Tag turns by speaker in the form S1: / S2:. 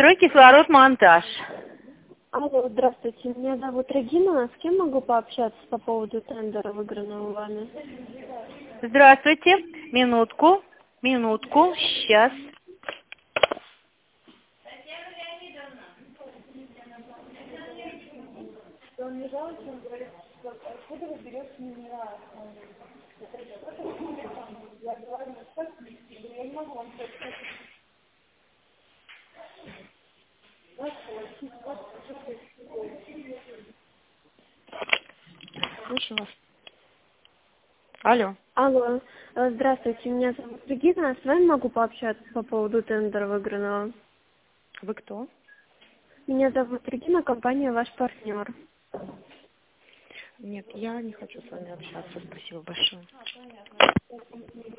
S1: Строй, кислород, монтаж.
S2: Алло, здравствуйте, меня зовут Регина. С кем могу пообщаться по поводу тендера, выигранного вами?
S1: Здравствуйте. Минутку. Сейчас. Слушаю вас. Алло.
S2: Алло, здравствуйте, меня зовут Регина. С вами могу пообщаться по поводу тендера, выигранного?
S1: Вы кто?
S2: Меня зовут Регина, компания «Ваш партнер».
S1: Нет, я не хочу с вами общаться. Спасибо большое.